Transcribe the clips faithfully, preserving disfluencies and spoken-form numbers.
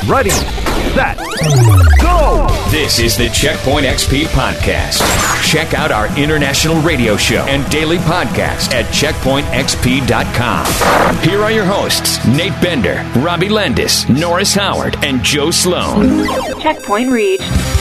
Ready, set, go! This is the Checkpoint X P podcast. Check out our international radio show and daily podcast at checkpoint x p dot com. Here are your hosts, Nate Bender, Robbie Landis, Norris Howard, and Joe Sloan. Checkpoint reached.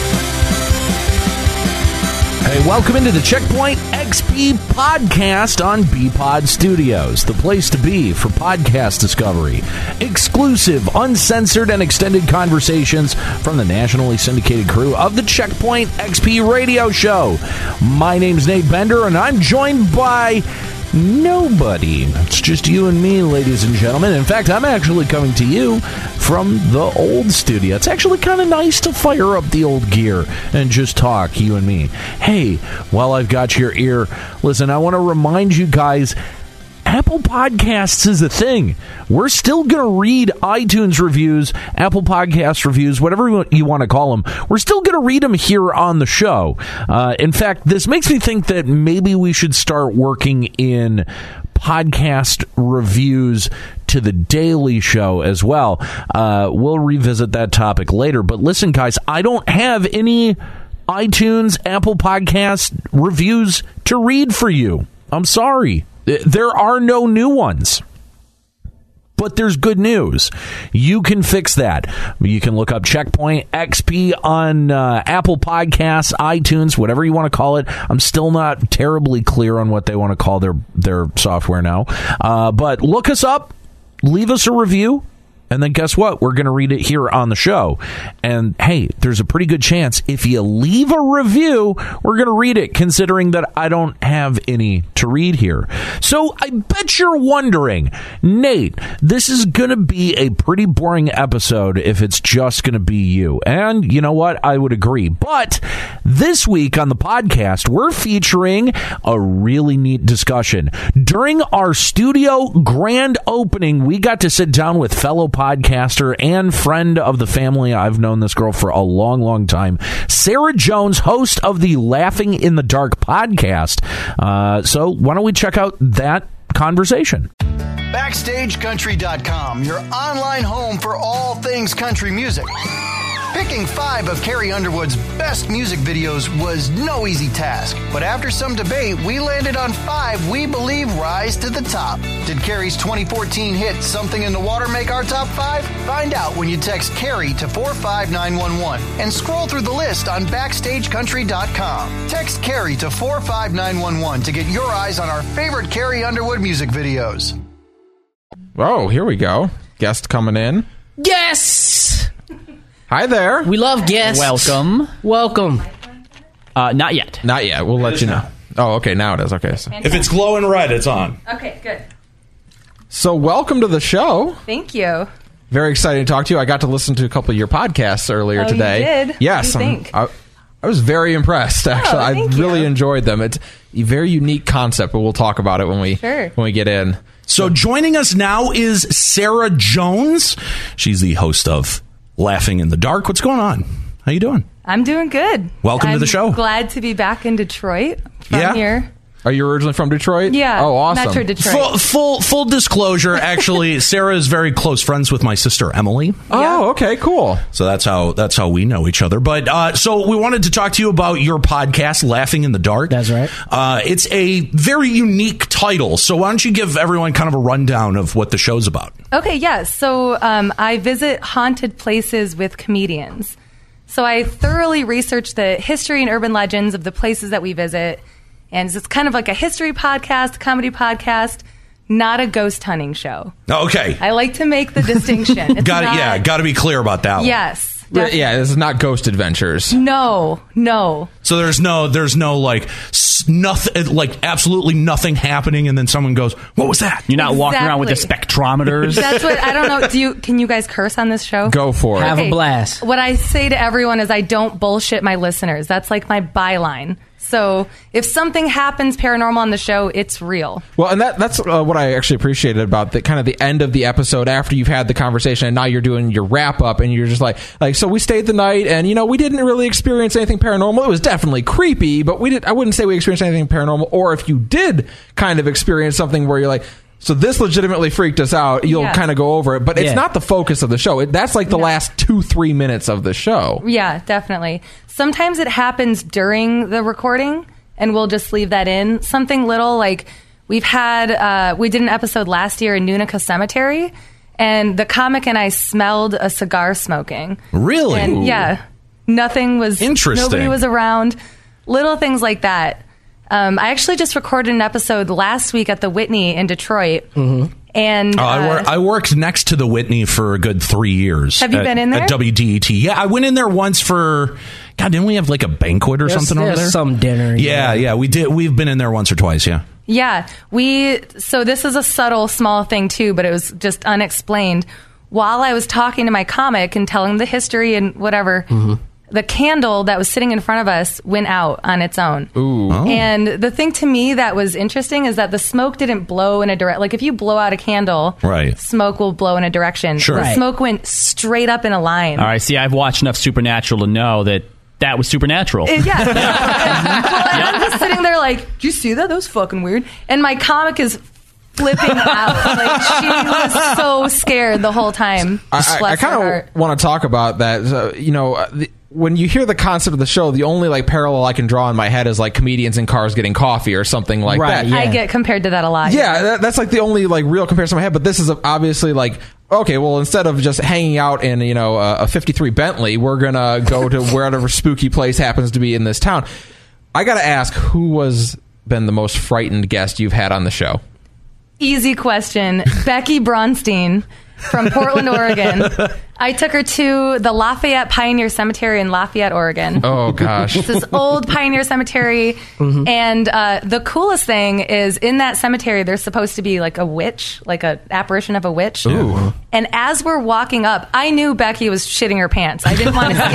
Hey, welcome into the Checkpoint X P podcast on B Pod Studios, the place to be for podcast discovery. Exclusive, uncensored, and extended conversations from the nationally syndicated crew of the Checkpoint X P radio show. My name's Nate Bender, and I'm joined by nobody. It's just you and me, ladies and gentlemen. In fact, I'm actually coming to you from the old studio. It's actually kind of nice to fire up the old gear and just talk, you and me. Hey, while I've got your ear, listen, I want to remind you guys, Apple Podcasts is a thing. We're still going to read iTunes reviews, Apple Podcast reviews, whatever you want to call them. We're still going to read them here on the show. Uh, in fact, this makes me think that maybe we should start working in podcast reviews to the Daily Show as well. Uh, we'll revisit that topic later. But listen, guys, I don't have any iTunes, Apple Podcast reviews to read for you. I'm sorry. There are no new ones. But there's good news. You can fix that. You can look up Checkpoint X P on uh, Apple Podcasts, iTunes, whatever you want to call it. I'm still not terribly clear on what they want to call their, their software now. Uh, but look us up, leave us a review, and then guess what? We're going to read it here on the show. And hey, there's a pretty good chance if you leave a review, we're going to read it, considering that I don't have any to read here. So I bet you're wondering, Nate, this is going to be a pretty boring episode if it's just going to be you. And you know what? I would agree. But this week on the podcast, we're featuring a really neat discussion. During our studio grand opening, we got to sit down with fellow podcaster and friend of the family. I've known this girl for a long, long time. Sarah Jones, host of the Laughing in the Dark podcast. Uh, so why don't we check out that conversation? Backstage Country dot com, your online home for all things country music. Picking five of Carrie Underwood's best music videos was no easy task, but after some debate, we landed on five we believe rise to the top. Did Carrie's twenty fourteen hit Something in the Water make our top five? Find out when you text Carrie to four five nine one one and scroll through the list on Backstage Country dot com. Text Carrie to four five nine one one to get your eyes on our favorite Carrie Underwood music videos. Oh, here we go. Guest coming in. Yes! Hi there. We love guests. Welcome. Welcome. Uh, not yet. Not yet. We'll let you know. Oh, okay. Now it is. Okay. So, if it's glowing red, it's on. Okay, good. so welcome to the show. Thank you. Very excited to talk to you. I got to listen to a couple of your podcasts earlier Oh, today. you did? Yes. What do you I'm- think? I, I was very impressed, actually. I thank really you. enjoyed them. It's a very unique concept, but we'll talk about it when we Sure. when we get in. So joining us now is Sarah Jones. She's the host of Laughing in the Dark. What's going on? How you doing? I'm doing good. Welcome to I'm the show. Glad to be back in Detroit from Yeah? here. Are you originally from Detroit? Yeah. Oh, awesome. Metro Detroit. Full, full full disclosure, actually, Sarah is very close friends with my sister Emily. Oh, Yeah. okay, cool. So that's how that's how we know each other. But uh, so we wanted to talk to you about your podcast, Laughing in the Dark. That's right. Uh, it's a very unique title. So why don't you give everyone kind of a rundown of what the show's about? Okay, yeah. So um, I visit haunted places with comedians. So I thoroughly research the history and urban legends of the places that we visit. And it's kind of like a history podcast, comedy podcast, not a ghost hunting show. Okay. I like to make the distinction. It's Got it. not- Yeah, got to be clear about that one. Yes. Yeah, definitely. this is not Ghost Adventures. No, no. So there's no, there's no like s- nothing, like absolutely nothing happening, and then someone goes, "What was that?" You're not walking around with the Exactly. spectrometers. That's what I don't know. Do you? Can you guys curse on this show? Go for it. Have Okay. a blast. What I say to everyone is I don't bullshit my listeners. That's like my byline. So if something happens paranormal on the show, it's real. Well, and that that's uh, what I actually appreciated about the kind of the end of the episode after you've had the conversation, and now you're doing your wrap up, and you're just like, like, so we stayed the night, and you know, we didn't really experience anything paranormal. It was definitely creepy, but we did. I wouldn't say we experienced anything paranormal. Or if you did kind of experience something where you're like, So this legitimately freaked us out. You'll Yeah. kind of go over it, but it's Yeah. not the focus of the show. It, that's like the No. last two, three minutes of the show. Yeah, definitely. Sometimes it happens during the recording, and we'll just leave that in. Something little like we've had, uh, we did an episode last year in Nunica Cemetery, and the comic and I smelled a cigar smoking. Really? And yeah, nothing was, Interesting. nobody was around. Little things like that. Um, I actually just recorded an episode last week at the Whitney in Detroit. Mm-hmm. And Oh, I, uh, wor- I worked next to the Whitney for a good three years. Have you at- been in there? At W D E T. Yeah, I went in there once for, God, didn't we have like a banquet or There's- something over there's there? some dinner. Yeah, yeah, we did. We've been in there once or twice, yeah. Yeah, we, so this is a subtle, small thing too, but it was just unexplained. While I was talking to my comic and telling the history and whatever, Mm-hmm. the candle that was sitting in front of us went out on its own. Ooh. Oh. And the thing to me that was interesting is that the smoke didn't blow in a direct, like if you blow out a candle, Right. smoke will blow in a direction. Sure. The Right. smoke went straight up in a line. All right, see, I've watched enough Supernatural to know that that was supernatural. Yeah. Well, and I'm just sitting there like, did you see that? That was fucking weird. And my comic is flipping out. Like, she was so scared the whole time. I, I, I Bless her kind heart. of want to talk about that. So, you know, uh, the, when you hear the concept of the show, the only like parallel I can draw in my head is like comedians in cars getting coffee or something like Right, that. yeah. I get compared to that a lot. Yeah, that, that's like the only like real comparison I have. But this is obviously like, okay, well, instead of just hanging out in you know a, a fifty-three Bentley, we're gonna go to wherever spooky place happens to be in this town. I gotta ask, who was been the most frightened guest you've had on the show? Easy question. Becky Bronstein from Portland, Oregon. I took her to the Lafayette Pioneer Cemetery in Lafayette, Oregon. Oh gosh. It's this old pioneer cemetery, and uh, the coolest thing is in that cemetery there's supposed to be like a witch, like an apparition of a witch. Ooh. And as we're walking up, I knew Becky was shitting her pants. I didn't want to see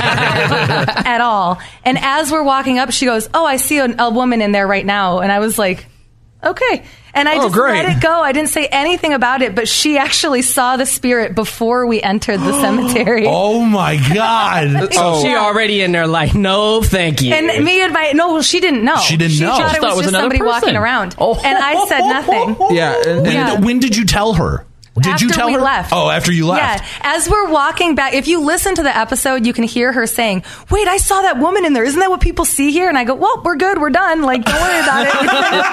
her at all. And as we're walking up, she goes, "Oh, I see a, a woman in there right now," and I was like, "Okay." And I Oh, just great. let it go. I didn't say anything about it, but she actually saw the spirit before we entered the cemetery. Oh my God. So Oh. she already in there like, no, thank you. And me and my no, well, she didn't know. She didn't know. Thought it Thought was it was just another somebody person. walking around, Oh. and I said nothing. Yeah. and- When, Yeah. when did you tell her? Did After you tell we her? left. Oh, after you left. Yeah, as we're walking back, if you listen to the episode, you can hear her saying, "Wait, I saw that woman in there. Isn't that what people see here?" And I go, "Well, we're good. We're done. Like, don't worry about it."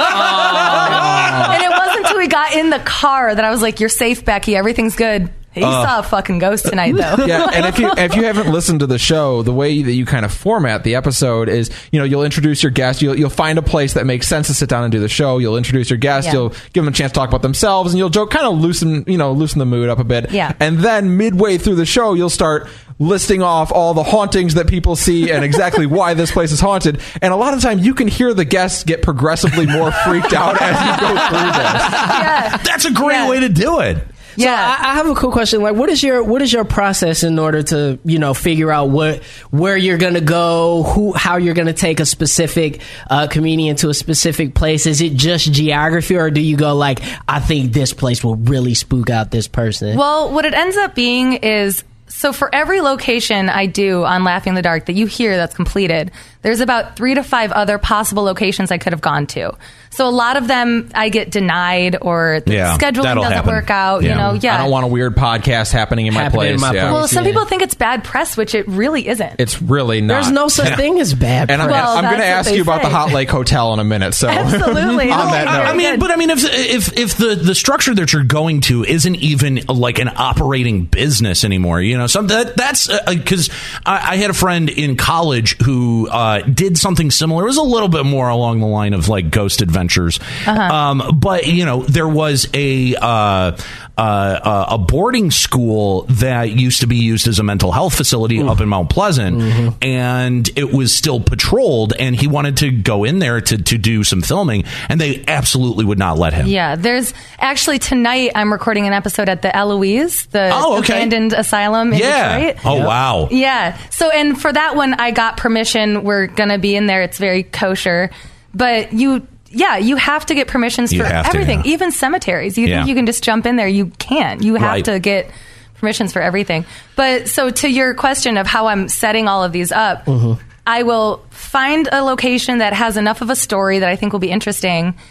And it wasn't until we got in the car that I was like, "You're safe, Becky. Everything's good." He saw a fucking ghost tonight, though. Yeah, and if you if you haven't listened to the show, the way that you kind of format the episode is, you know, you'll introduce your guest, you'll you'll find a place that makes sense to sit down and do the show. You'll introduce your guest, Yeah. you'll give them a chance to talk about themselves, and you'll joke, kind of loosen, you know, loosen the mood up a bit. Yeah. And then midway through the show, you'll start listing off all the hauntings that people see and exactly why this place is haunted. And a lot of the time, you can hear the guests get progressively more freaked out as you go through this. Yeah. That's a great Yeah. way to do it. So Yeah. I, I have a cool question. Like, what is your what is your process in order to you know figure out what where you're gonna go, who how you're gonna take a specific uh, comedian to a specific place? Is it just geography, or do you go like, I think this place will really spook out this person? Well, what it ends up being is, so for every location I do on Laughing in the Dark that you hear that's completed, there's about three to five other possible locations I could have gone to. So a lot of them I get denied, or the Yeah, scheduling that'll doesn't happen. work out. Yeah. You know, yeah. I don't want a weird podcast happening in my Happening in place. my yeah. place. well, some Yeah. people think it's bad press, which it really isn't. It's really not. There's no such thing as bad. And I'm, Well, I'm going to that's what ask they you about the say. Hot Lake Hotel in a minute. So Absolutely. on No, that I- note, I mean, good. but I mean, if if if the the structure that you're going to isn't even like an operating business anymore, you know, some that that's because uh, I, I had a friend in college who uh, did something similar. It was a little bit more along the line of like Ghost Adventures, Uh-huh. um, but you know, there was a. Uh, Uh, a boarding school that used to be used as a mental health facility Mm. up in Mount Pleasant, Mm-hmm. and it was still patrolled, and he wanted to go in there to, to do some filming, and they absolutely would not let him. Yeah, there's actually tonight I'm recording an episode at the Eloise, the Oh, okay. abandoned asylum in Yeah. Detroit. Oh, wow. Yeah. So, and for that one, I got permission. We're going to be in there. It's very kosher. But you, yeah, you have to get permissions You for have to, everything, yeah. even cemeteries. You Yeah. think you can just jump in there. You can't. You have Right. to get permissions for everything. But so to your question of how I'm setting all of these up, I will find a location that has enough of a story that I think will be interesting.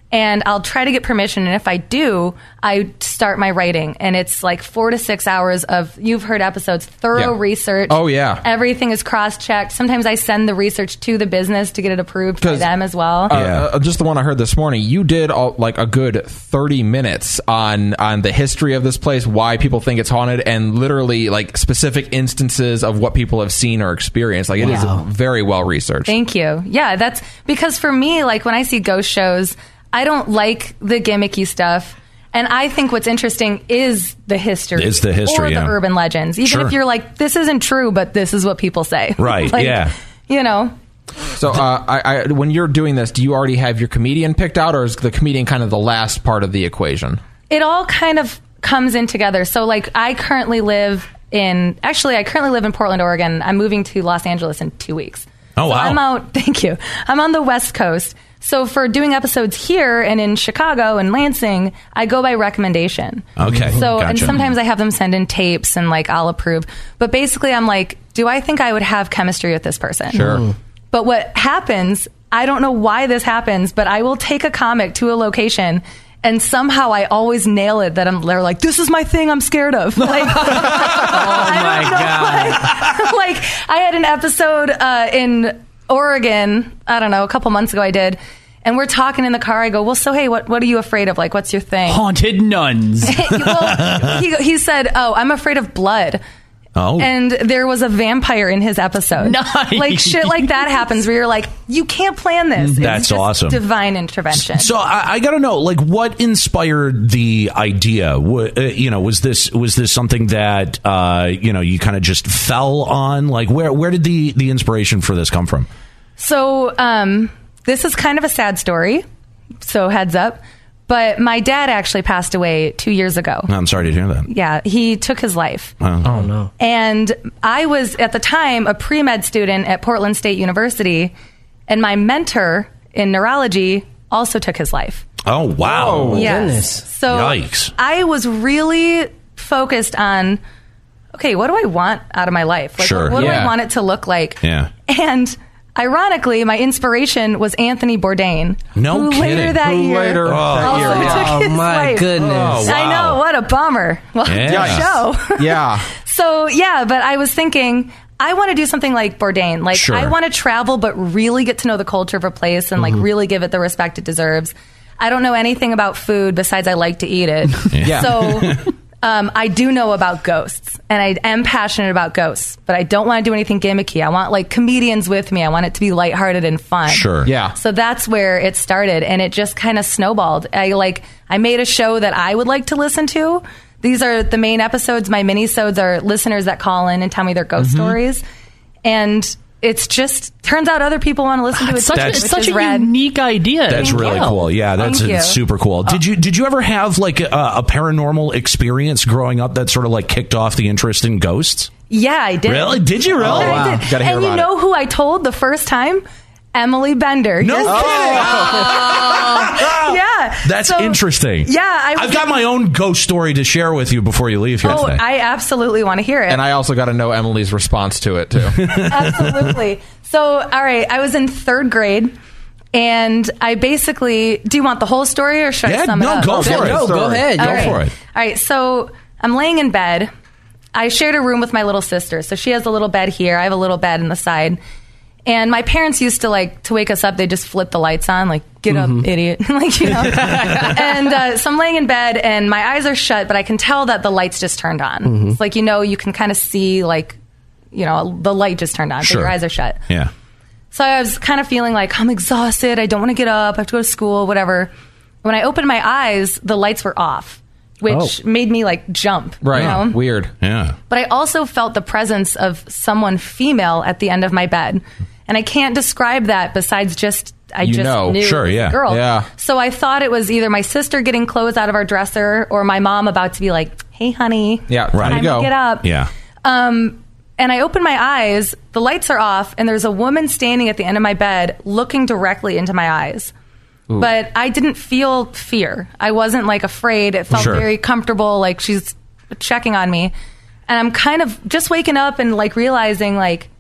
And I'll try to get permission. And if I do, I start my writing. And it's like four to six hours of, you've heard episodes, thorough Yeah. research. Oh, yeah. Everything is cross-checked. Sometimes I send the research to the business to get it approved by them as well. Uh, uh, just the one I heard this morning, you did all, like a good thirty minutes on on the history of this place, why people think it's haunted, and literally like specific instances of what people have seen or experienced. Like it Wow. is very well researched. Thank you. Yeah, that's because for me, like when I see ghost shows, I don't like the gimmicky stuff. And I think what's interesting is the history. Is the history, or the yeah. urban legends. Even Sure. if you're like, this isn't true, but this is what people say. Right, Like, yeah. You know, So, uh, I, I, when you're doing this, do you already have your comedian picked out, or is the comedian kind of the last part of the equation? it all kind of comes in together. So like I currently live in, actually I currently live in Portland, Oregon. I'm moving to Los Angeles in two weeks. Oh, So wow. I'm out, thank you. I'm on the West Coast. So for doing episodes here and in Chicago and Lansing, I go by recommendation. Okay, So, and gotcha. sometimes I have them send in tapes and like I'll approve. But basically I'm like, do I think I would have chemistry with this person? Sure. But what happens, I don't know why this happens, but I will take a comic to a location and somehow I always nail it that I'm, they're like, this is my thing I'm scared of. Like, oh my God. Like, I had an episode uh, in Oregon, I don't know, a couple months ago I did, and we're talking in the car. I go, well, so hey, what, what are you afraid of? Like, what's your thing? Haunted nuns. Well, he, he said, oh, I'm afraid of blood. Oh. And there was a vampire in his episode. Nice. Like shit like that happens where you're like, you can't plan this. It's That's just awesome. Divine intervention. So I, I got to know, like, what inspired the idea? What, uh, you know, was this was this something that uh, you know you kind of just fell on? Like, where where did the the inspiration for this come from? So um, this is kind of a sad story. So heads up. But my dad actually passed away two years ago. I'm sorry to hear that. Yeah, he took his life. Oh no. And I was, at the time, a pre-med student at Portland State University, and my mentor in neurology also took his life. Oh wow! Whoa. Yes. goodness. So Yikes. I was really focused on, okay, what do I want out of my life? Like, Sure, what, what do yeah. I want it to look like? Yeah. And ironically, my inspiration was Anthony Bourdain. No who kidding. later that Who year later that also year, yeah. took Oh his my life. goodness. Oh, I wow. know, what a bummer. Well, Yeah. show. Yeah. So yeah, but I was thinking, I want to do something like Bourdain. Like Sure. I want to travel, but really get to know the culture of a place and like really give it the respect it deserves. I don't know anything about food besides I like to eat it. Yeah. So um, I do know about ghosts, and I am passionate about ghosts, but I don't want to do anything gimmicky. I want like comedians with me. I want it to be lighthearted and fun. Sure. Yeah. So that's where it started, and it just kind of snowballed. I like I made a show that I would like to listen to. These are the main episodes. My mini-sodes are listeners that call in and tell me their ghost stories, and it's just turns out other people want to listen to it. Such, too, a, which such is a rad. unique idea. That's Thank really you. cool. Yeah, that's Thank it's you. super cool. Did you did you ever have like a, a paranormal experience growing up that sort of like kicked off the interest in ghosts? Yeah, I did. Really? Did you really? Oh, Yeah, wow. I did. Gotta hear and you about know who I told the first time? Emily Bender. No Yes. kidding. Yeah. That's So, interesting. Yeah, I was I've got my own ghost story to share with you before you leave here Oh, today. I absolutely want to hear it. And I also got to know Emily's response to it too. Absolutely. So, all right, I was in third grade, and I basically. Do you want the whole story, or should Yeah, I sum no, it up? go for it. No, go ahead. Go All right. for it. All right, so I'm laying in bed. I shared a room with my little sister, so she has a little bed here. I have a little bed in the side. And my parents used to like to wake us up. They just flip the lights on, like get up, idiot, like you know. And uh, so I'm laying in bed, and my eyes are shut, but I can tell that the lights just turned on. It's like you know, you can kind of see like, you know, the light just turned on, Sure. but your eyes are shut. Yeah. So I was kind of feeling like I'm exhausted. I don't want to get up. I have to go to school, whatever. When I opened my eyes, the lights were off, which Oh. made me like jump. Right. You know? Weird. Yeah. But I also felt the presence of someone female at the end of my bed. And I can't describe that besides just, I You just know. knew Sure, it was yeah. a girl. Yeah. So I thought it was either my sister getting clothes out of our dresser or my mom about to be like, hey, honey. Yeah, Right. time Time to go. to get up. Yeah. Um, and I open my eyes, the lights are off, and there's a woman standing at the end of my bed looking directly into my eyes. But I didn't feel fear. I wasn't like afraid. It felt Sure. very comfortable, like she's checking on me. And I'm kind of just waking up and like realizing like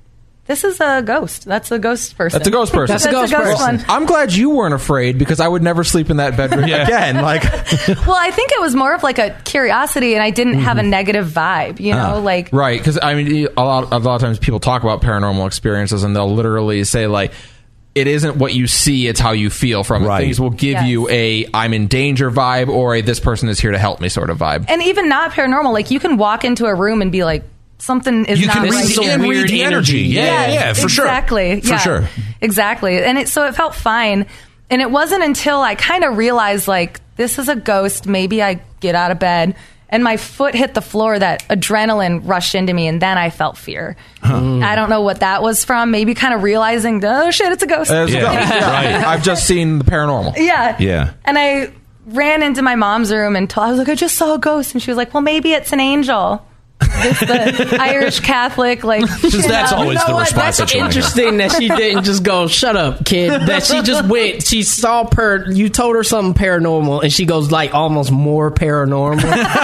this is a ghost. That's a ghost person. That's a ghost person. That's a ghost person. one. I'm glad you weren't afraid because I would never sleep in that bedroom again. Like, Well, I think it was more of like a curiosity, and I didn't have a negative vibe. You know, Ah, like right? Because I mean, a lot, a lot of times people talk about paranormal experiences, and they'll literally say like, it isn't what you see, it's how you feel from it. Right. Things will give Yes. you a I'm in danger vibe or a this person is here to help me sort of vibe. and even not paranormal. Like you can walk into a room and be like, something is You not can right read, This is a here. and read weird the energy. energy. Yeah, yeah, Yes, yeah, for sure. exactly. For yeah, sure. Exactly. And it so it felt fine. And it wasn't until I kind of realized like this is a ghost. Maybe I get out of bed and my foot hit the floor that adrenaline rushed into me, and then I felt fear. I don't know what that was from. Maybe kind of realizing, oh shit, it's a ghost. As- Yeah. Right. I've just seen the paranormal. Yeah. Yeah. And I ran into my mom's room and told, I was like, I just saw a ghost. And she was like, well, maybe it's an angel. It's the Irish Catholic, like, Because that's always the response That's that you want to hear. interesting that she didn't just go, shut up, kid. That she just went, she saw per, you told her something paranormal, and she goes like almost more paranormal.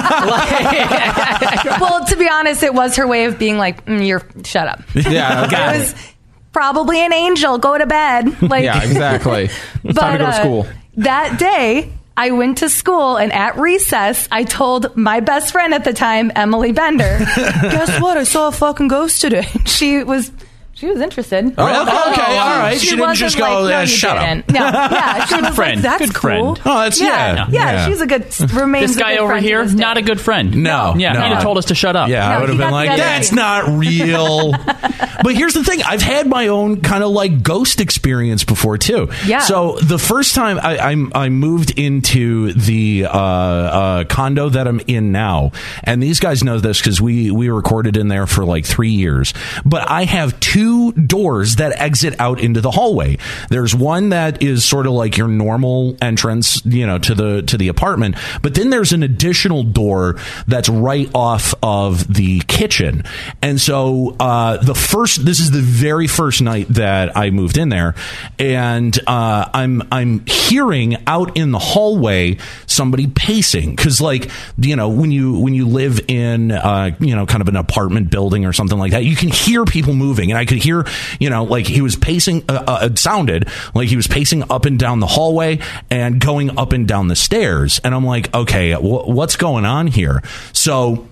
Like- well, to be honest, it was her way of being like, mm, you're, shut up. Yeah, It was probably an angel. Go to bed. Like, yeah, exactly. It's time to go to uh, school. That day, I went to school, and at recess, I told my best friend at the time, Emily Bender, guess what? I saw a fucking ghost today. She was... She was interested. Oh, okay, okay, all right. She didn't wasn't just go, like, no, "Eh, you shut up." didn't. No, yeah, she was friend. like, "That's Good cool." friend. Oh, that's- yeah, yeah, yeah. She's a good remains. This a guy good over friend to here, this day. not a good friend. No, Yeah, no. he'd have told us to shut up. Yeah, No, I would he have been got the like, other that's team. not real. But here's the thing. I've had my own kind of like ghost experience before, too. Yeah. So the first time I, I, I moved into the uh, uh, condo that I'm in now, and these guys know this because we, we recorded in there for like three years, but I have two doors that exit out into the hallway. There's one that is sort of like your normal entrance, you know, to the to the apartment, but then there's an additional door that's right off of the kitchen. And so uh, the first, this is the very first night that I moved in there, and uh, I'm I'm hearing out in the hallway somebody pacing, because like, you know, when you when you live in uh, you know, kind of an apartment building or something like that, you can hear people moving, and I could hear, you know, like he was pacing, uh, uh, it sounded like he was pacing up and down the hallway and going up and down the stairs. And I'm like, okay, wh- what's going on here? So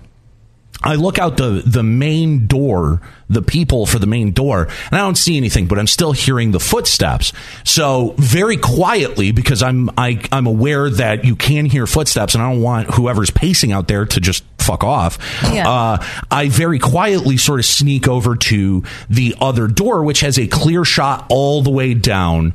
I look out the, the main door, the people for the main door, and I don't see anything, but I'm still hearing the footsteps. So very quietly, because I'm I, I'm aware that you can hear footsteps, and I don't want whoever's pacing out there to just fuck off. Yeah. Uh, I very quietly sort of sneak over to the other door, which has a clear shot all the way down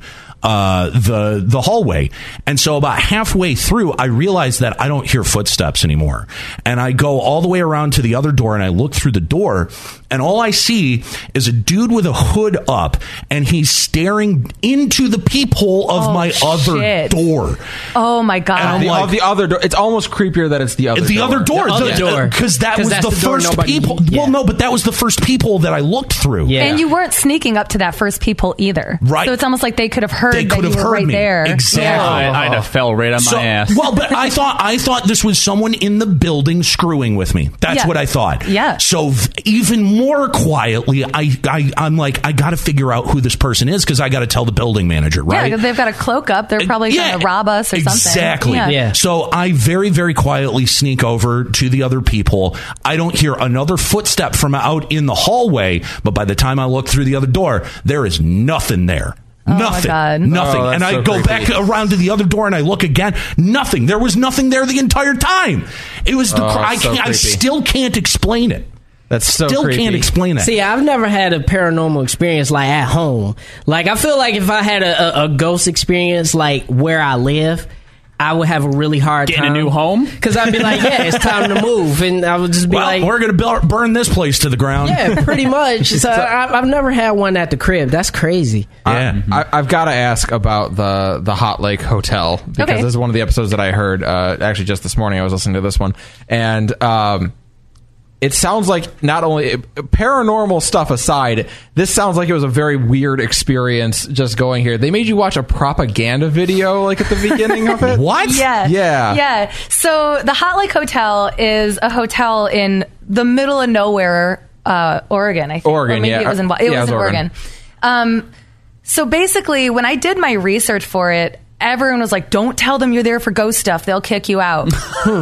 uh the the hallway. And so about halfway through, I realize that I don't hear footsteps anymore, and I go all the way around to the other door, and I look through the door, and all I see is a dude with a hood up, and he's staring into the peephole of Oh, my other shit. door. Oh my god. And I'm The, like- the other door. It's almost creepier that it's the other the door. other door, The other door. because that 'Cause was that's the, the door first nobody- peephole. yeah. Well, no, but that was the first peephole that I looked through. Yeah. And you weren't sneaking up to that first peephole either. Right. So it's almost like they could have heard They that could you have were heard right me. there. Exactly. Yeah. I, I'd have fell right on So- my ass. Well, but I thought I thought this was someone in the building screwing with me. That's Yeah. what I thought. Yeah. So v- even more quietly, I, I I'm like, I got to figure out who this person is, because I got to tell the building manager, Yeah, right? because they've got a cloak up. They're probably Yeah, trying to rob us or exactly. something. Yeah. Yeah. So I very, very quietly sneak over to the other people. I don't hear another footstep from out in the hallway, but by the time I look through the other door, there is nothing there. Oh, my Nothing. God. Nothing. Oh, that's and I so go creepy. back around to the other door and I look again. Nothing. There was nothing there the entire time. It was the. Oh, cr- I, so can't, I creepy. still can't explain it. That's so Still creepy. can't explain it. See, I've never had a paranormal experience like at home. Like, I feel like if I had a, a, a ghost experience like where I live, I would have a really hard Getting a time. new home? Because I'd be like, yeah, it's time to move. And I would just be well, like, we're going to burn this place to the ground. yeah, pretty much. So I, I've never had one at the crib. That's crazy. Yeah. I, I've got to ask about the the Hot Lake Hotel, because Okay. this is one of the episodes that I heard uh, actually just this morning. I was listening to this one, and um, it sounds like not only paranormal stuff aside, this sounds like it was a very weird experience just going here. They made you watch a propaganda video like at the beginning of it. What? Yeah. Yeah. Yeah. So the Hot Lake Hotel is a hotel in the middle of nowhere uh, Oregon, I think. Oregon, or maybe yeah. it was in, it Yeah, was it was in Oregon. Oregon. Um, so basically, when I did my research for it, everyone was like, don't tell them you're there for ghost stuff. They'll kick you out.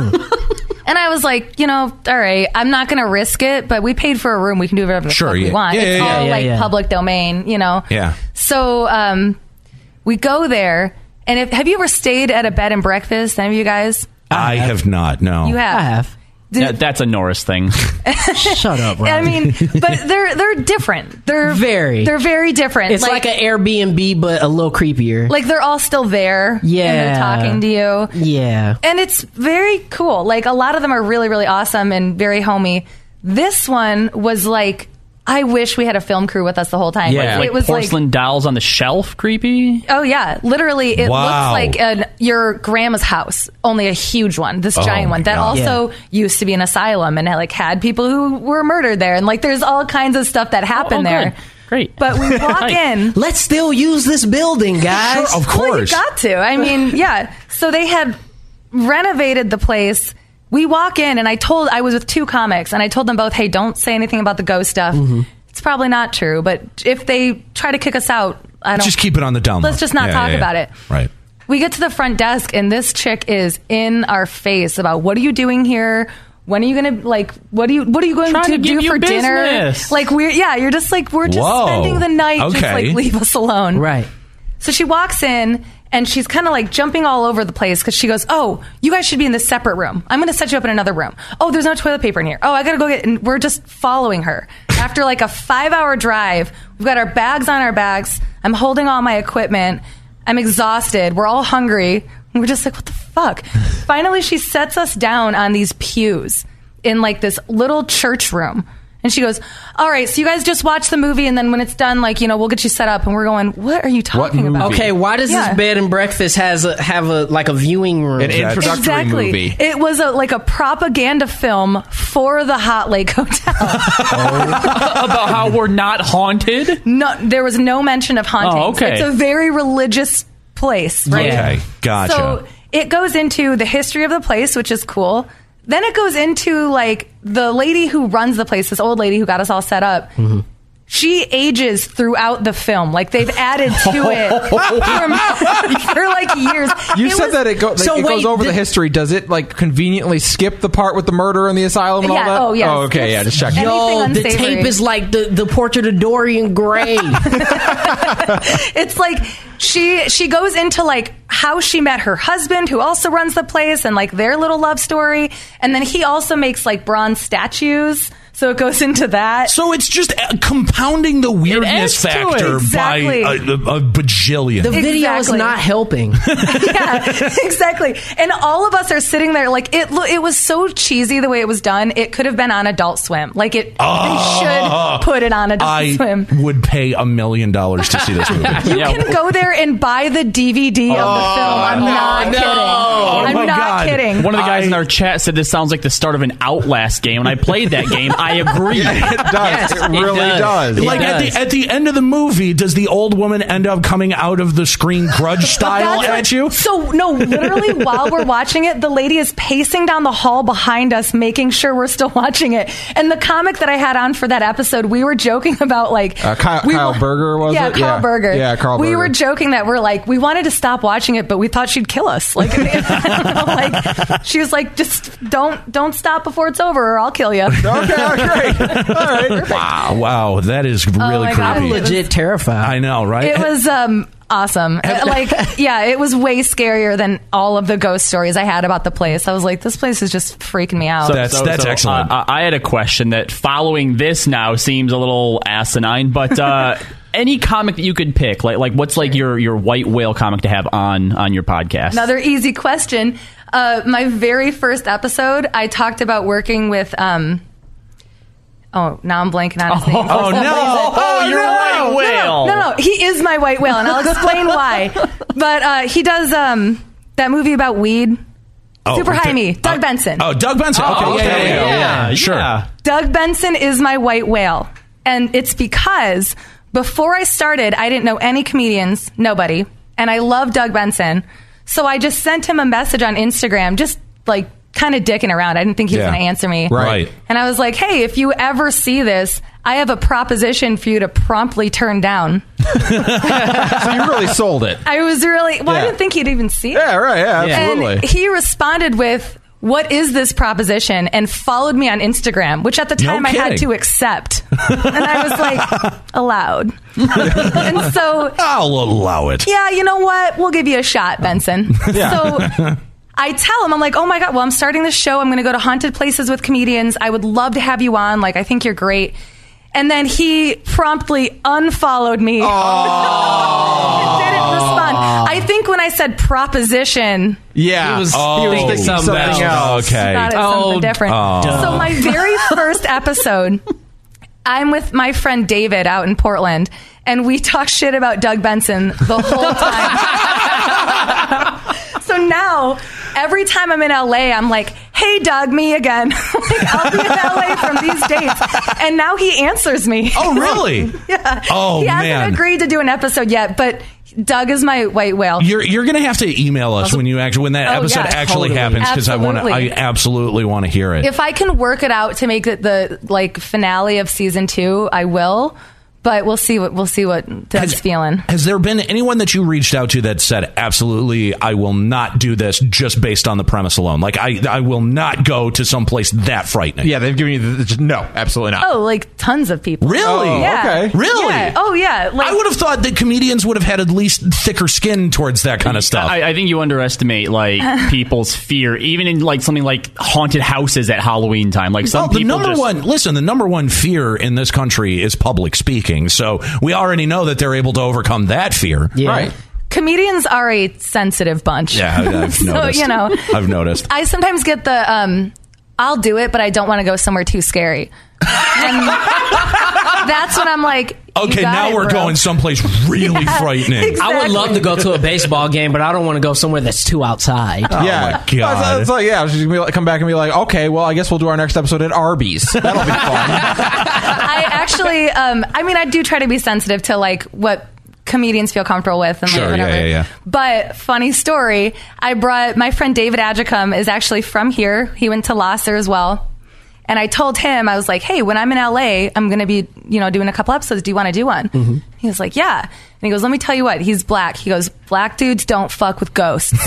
And I was like, you know, all right, I'm not going to risk it, but we paid for a room. We can do whatever the Sure, fuck yeah. we want. Yeah, it's yeah, all yeah, like yeah. public domain, you know? Yeah. So um, we go there. And if, have you ever stayed at a bed and breakfast? Any of you guys? I have not. No. You have. I have. Did- That- that's a Norris thing. Shut up, Rob. I mean, but they're they're different. They're Very. They're very different. It's like, an Airbnb, but a little creepier. like they're all still there. Yeah. And they're talking to you. yeah. And it's very cool. Like a lot of them are really, really awesome and very homey. This one was like, I wish we had a film crew with us the whole time. Yeah. Like, Like it was porcelain like, dolls on the shelf, creepy. oh yeah, literally, it Wow. looks like an, your grandma's house, only a huge one, this Oh, giant my one that God. also used to be an asylum and had, like had people who were murdered there, and like there's all kinds of stuff that happened Oh, there. good. Great. But we walk Nice. in. Let's still use this building, guys. Sure, of Well, you course. got to. I mean, yeah. So they had renovated the place. We walk in, and I told I was with two comics, and I told them both, "Hey, don't say anything about the ghost stuff. Mm-hmm. It's probably not true, but if they try to kick us out, I don't. Just keep it on the down low. Let's just not Yeah, talk yeah, yeah. about it." Right. We get to the front desk, and this chick is in our face about, what are you doing here? When are you gonna like? What are you? What are you going Trying to, to give do you for dinner? business. Like we're yeah, you're just like we're just Whoa. spending the night. Just Okay. like leave us alone. Right. So she walks in and she's kind of like jumping all over the place because she goes, "Oh, you guys should be in this separate room. I'm going to set you up in another room. Oh, there's no toilet paper in here. Oh, I got to go get." And we're just following her. After like a five hour drive, we've got our bags on our backs. I'm holding all my equipment. I'm exhausted. We're all hungry. We're just like, what the fuck? Finally, she sets us down on these pews in like this little church room. And she goes, "All right, so you guys just watch the movie, and then when it's done, like, you know, we'll get you set up." And we're going, "What are you talking movie? about?" Okay, why does Yeah. this bed and breakfast has a, have a like a viewing room? An introductory Exactly. movie. It was a like a propaganda film for the Hot Lake Hotel. About how we're not haunted. No, there was no mention of hauntings. Oh, okay. It's a very religious place, right? Yeah. Okay. Gotcha. So it goes into the history of the place, which is cool. Then it goes into like the lady who runs the place, this old lady who got us all set up. Mm-hmm. She ages throughout the film. Like they've added to it for, for like years. You It said was- that it, go, like, So it goes wait, over the did- history. Does it like conveniently skip the part with the murder in the asylum and Yeah, all that? oh, yes. Oh, okay, yeah, just checking. Anything Yo, the unsavory. tape is like the, the portrait of Dorian Gray. It's like she she goes into like how she met her husband, who also runs the place, and like their little love story. And then he also makes like bronze statues, so it goes into that. So it's just uh, compounding the weirdness adds to it. factor Exactly. by a, a, a bajillion. The video is Exactly. not helping. Yeah, exactly. And all of us are sitting there like it. lo- It was so cheesy the way it was done. It could have been on Adult Swim. Like it, they should put it on Adult I Swim. would pay a million dollars to see this movie. You Yeah. can go there and buy the D V D of the film. I'm not no. kidding. Oh, I'm my not God. kidding. One of the guys I- in our chat said this sounds like the start of an Outlast game, and I played that game. I agree. It does. Yes, it it really does. does. It Like at does. the at the end of the movie, does the old woman end up coming out of the screen grudge style That's at what- you? So no, literally while we're watching it, the lady is pacing down the hall behind us, making sure we're still watching it. And the comic that I had on for that episode, we were joking about like Uh, Kyle- we Kyle were- Berger, was yeah, it? Kyle Yeah. Berger. Yeah, Carl We Berger. were joking that we're like we wanted to stop watching it, but we thought she'd kill us. Like, I don't know, like she was like, just don't don't stop before it's over, or I'll kill you. Okay, great. All right. Wow, wow, that is really Oh my God. I'm creepy. legit terrified. I know, right? It was um awesome. Uh, like, yeah, it was way scarier than all of the ghost stories I had about the place. I was like, this place is just freaking me out. That's- that's excellent. Uh, I had a question that following this now seems a little asinine, but uh, any comic that you could pick, like like what's like your your white whale comic to have on on your podcast? Another easy question. Uh, my very first episode, I talked about working with. Um, oh, now I'm blanking on his name. For Oh some no! reason. Oh, you're a white whale. No, no, he is my white whale, and I'll explain why. But uh, he does um, that movie about weed. Oh, Super okay. High Me, Doug Oh, Benson. Oh, Doug Benson. Okay, Oh, yeah, yeah, yeah, yeah, yeah, Sure. yeah. Doug Benson is my white whale. And it's because before I started, I didn't know any comedians, nobody. And I love Doug Benson. So I just sent him a message on Instagram, just like kind of dicking around. I didn't think he was Yeah. going to answer me. Right. And I was like, hey, if you ever see this, I have a proposition for you to promptly turn down. So you really sold it. I was really, well, Yeah. I didn't think he'd even see it. Yeah, right. Yeah, absolutely. And he responded with, what is this proposition? And followed me on Instagram, which at the time I had kidding. to accept. And I was like, allowed. And so, I'll allow it. yeah, you know what? We'll give you a shot, Benson. So I tell him, I'm like, oh my God, well, I'm starting this show. I'm going to go to haunted places with comedians. I would love to have you on. Like, I think you're great. And then he promptly unfollowed me. Oh. Didn't respond. I think when I said proposition, Yeah. He was, Oh, he was thinking something something else. else. Okay. thought it was Oh, something different. duh. So my very first episode, I'm with my friend David out in Portland, and we talk shit about Doug Benson the whole time. So now, every time I'm in L A, I'm like, hey, Doug, me again. Like, I'll be in L A from these dates. And now he answers me. Oh, really? Yeah. Oh, he hasn't man. agreed to do an episode yet, but Doug is my white whale. You're you're gonna have to email us when you actually when that Oh, episode yeah, actually totally. happens because I want to I Absolutely. absolutely want to hear it. If I can work it out to make it the like finale of season two, I will. But we'll see what we'll see what Doug's feeling. Has there been anyone that you reached out to that said, absolutely, I will not do this just based on the premise alone? Like, I I will not go to some place that frightening. Yeah, they've given you the, just, no, absolutely not. Oh, like tons of people. Really? Oh, Yeah. okay. Really? Yeah. Oh, yeah. Like, I would have thought that comedians would have had at least thicker skin towards that kind of stuff. I, I think you underestimate like people's fear, even in like something like haunted houses at Halloween time. Like some Well, the people number just, one, listen, the number one fear in this country is public speaking. So we already know that they're able to overcome that fear. Yeah. Right. comedians are a sensitive bunch. Yeah, I- I've So, noticed. you know. I've noticed. I sometimes get the, um, I'll do it, but I don't want to go somewhere too scary. And that's when I'm like, you Okay, got now it, we're bro. going someplace really Yeah, frightening. exactly. I would love to go to a baseball game, but I don't want to go somewhere that's too outside. Oh, yeah. my God. It's, it's like, yeah, she's gonna be like, come back and be like, okay, well, I guess we'll do our next episode at Arby's. That'll be fun. I actually, um, I mean, I do try to be sensitive to like what comedians feel comfortable with and like Sure, whatever. yeah, yeah, yeah. But funny story, I brought my friend David Adjicum is actually from here. He went to Lasser as well. And I told him, I was like, hey, when I'm in L A, I'm going to be, you know, doing a couple episodes. Do you want to do one? Mm-hmm. He was like, yeah. And he goes, let me tell you what, he's black. He goes, black dudes don't fuck with ghosts.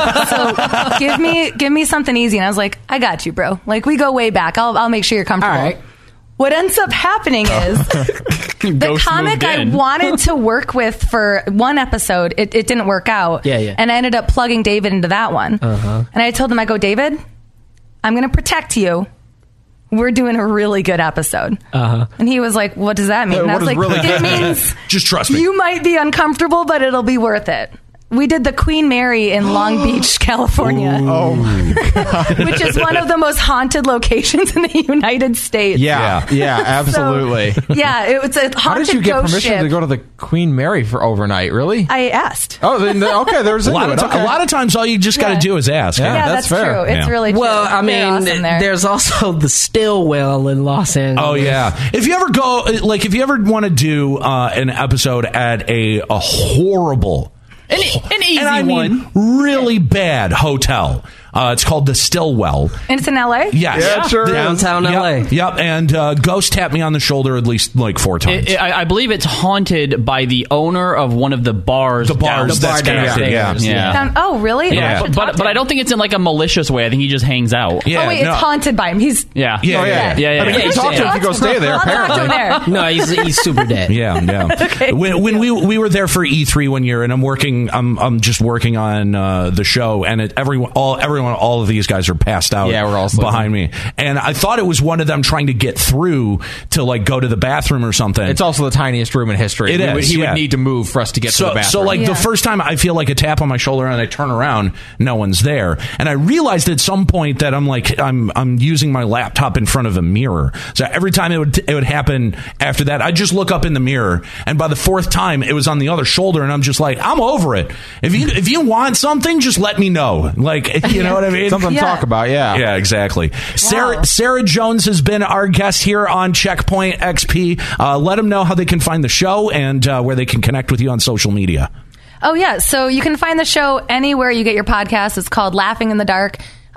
So give me, give me something easy. And I was like, I got you, bro. Like, we go way back. I'll, I'll make sure you're comfortable. All right. What ends up happening is the Ghost comic moved I in. wanted to work with for one episode, it, it didn't work out. Yeah, yeah. And I ended up plugging David into that one. Uh-huh. And I told him, I go, David, I'm going to protect you. We're doing a really good episode. Uh-huh. And he was like, what does that mean? Uh, And I what was does like, really it good means Just trust me. you might be uncomfortable, but it'll be worth it. We did the Queen Mary in Long Beach, California, Oh, my God. which is one of the most haunted locations in the United States. Yeah, yeah, absolutely. So, yeah, it was a haunted How did you get ghost permission ship. to go to the Queen Mary for overnight? Really? I asked. oh, then, okay, there's a lot, of ti- a lot of times, all you just got to Yeah. do is ask. Yeah. Yeah, that's that's, fair. true. It's Yeah. really true. Well, I They're mean, awesome there. there's also the Stillwell in Los Angeles. Oh yeah! If you ever go, like, if you ever want to do uh, an episode at a a horrible, an, an easy and I mean one. really bad hotel, uh, it's called the Stillwell. and it's in L A? Yes. Yeah, sure The- is. Downtown yep, L A. Yep. And uh, Ghost tapped me on the shoulder at least like four times. It- it- I, I believe it's haunted by the owner of one of the bars. The bars down- that's the bar connected, downstairs. yeah. yeah. Down- oh, really? Yeah. I But, should but talk to but I him. don't think it's in like a malicious way. I think he just hangs out. yeah. Oh, wait, no. it's haunted by him. He's. Yeah. Yeah, Oh, yeah. yeah. Yeah, yeah, I mean, yeah. you can talk to him if you go stay there, I'll talk to him apparently. there. No, he's, he's super dead. Yeah, yeah. Okay. When, when we we were there for E three one year, and I'm working, I'm I'm just working on uh, the show, and it, everyone, all everyone, all of these guys are passed out. Yeah, we're all sleeping. behind me, and I thought it was one of them trying to get through to like go to the bathroom or something. It's also the tiniest room in history. It We is, would- he yeah. would need to move for us to get to so, the bathroom. so like Yeah. the first time I feel like a tap on my shoulder and I turn around, no one's there. And I realized at some point that I'm like, I'm, I'm using my laptop in front of a mirror. So every time it would, it would happen after that, I'd just look up in the mirror. And by the fourth time it was on the other shoulder. And I'm just like, I'm over it. If you, if you want something, just let me know. Like, you know what I mean? Something to Yeah. talk about, yeah. Yeah, exactly. Sarah, Sarah Jones has been our guest here on Checkpoint X P. Uh, let them know how they can find the show and uh, where they can connect with you on social media. Oh, yeah. So you can find the show anywhere you get your podcast. It's called Laughing in the Dark.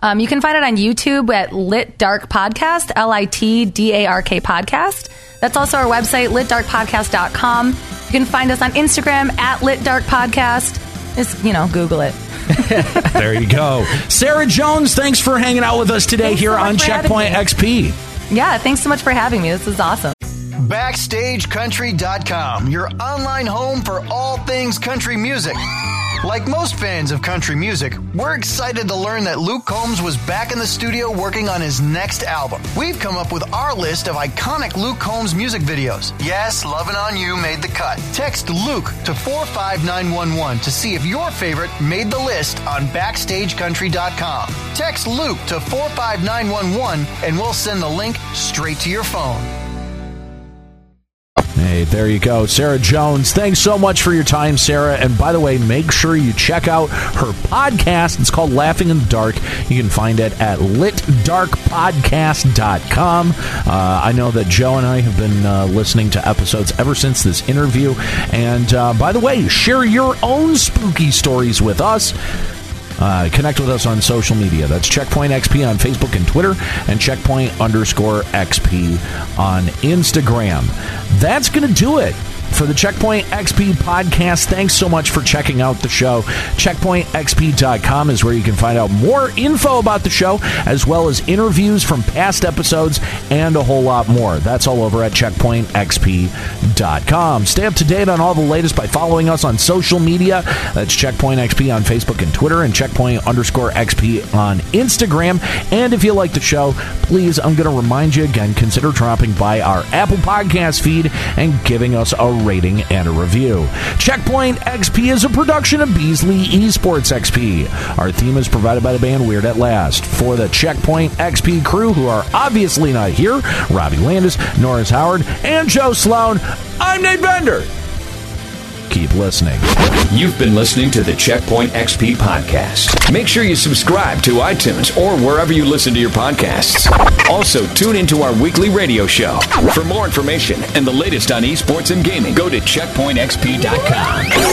Um, you can find it on YouTube at Lit Dark Podcast, L I T D A R K Podcast. That's also our website, lit dark podcast dot com. You can find us on Instagram at Lit Dark Podcast. Just, you know, Google it. There you go. Sarah Jones, thanks for hanging out with us today Thanks here so much on for having Checkpoint me. X P. Yeah, thanks so much for having me. This is awesome. Backstage Country dot com, your online home for all things country music. Like most fans of country music, we're excited to learn that Luke Combs was back in the studio working on his next album. We've come up with our list of iconic Luke Combs music videos. Yes, Lovin' On You made the cut. Text Luke to four five nine one one to see if your favorite made the list on Backstage Country dot com. Text Luke to four five nine one one and we'll send the link straight to your phone. Hey, there you go. Sarah Jones, thanks so much for your time, Sarah. And by the way, make sure you check out her podcast. It's called Laughing in the Dark. You can find it at lit dark podcast dot com. Uh, I know that Joe and I have been uh, listening to episodes ever since this interview. And uh, by the way, share your own spooky stories with us. Uh, connect with us on social media. That's Checkpoint X P on Facebook and Twitter, and Checkpoint underscore X P on Instagram. That's going to do it for the Checkpoint X P podcast. Thanks so much for checking out the show. checkpoint x p dot com is where you can find out more info about the show, as well as interviews from past episodes and a whole lot more. That's all over at checkpoint x p dot com. Stay up to date on all the latest by following us on social media. That's Checkpoint X P on Facebook and Twitter, and Checkpoint underscore X P on Instagram. And if you like the show, please, I'm going to remind you again, consider dropping by our Apple Podcast feed and giving us a rating and a review. Checkpoint X P is a production of Beasley Esports X P. Our theme is provided by the band Weird at Last. For the Checkpoint X P crew, who are obviously not here, Robbie Landis, Norris Howard, and Joe Sloan, I'm Nate Bender. Keep listening. You've been listening to the Checkpoint X P podcast. Make sure you subscribe to iTunes or wherever you listen to your podcasts. Also, tune into our weekly radio show. For more information and the latest on esports and gaming, go to checkpoint x p dot com.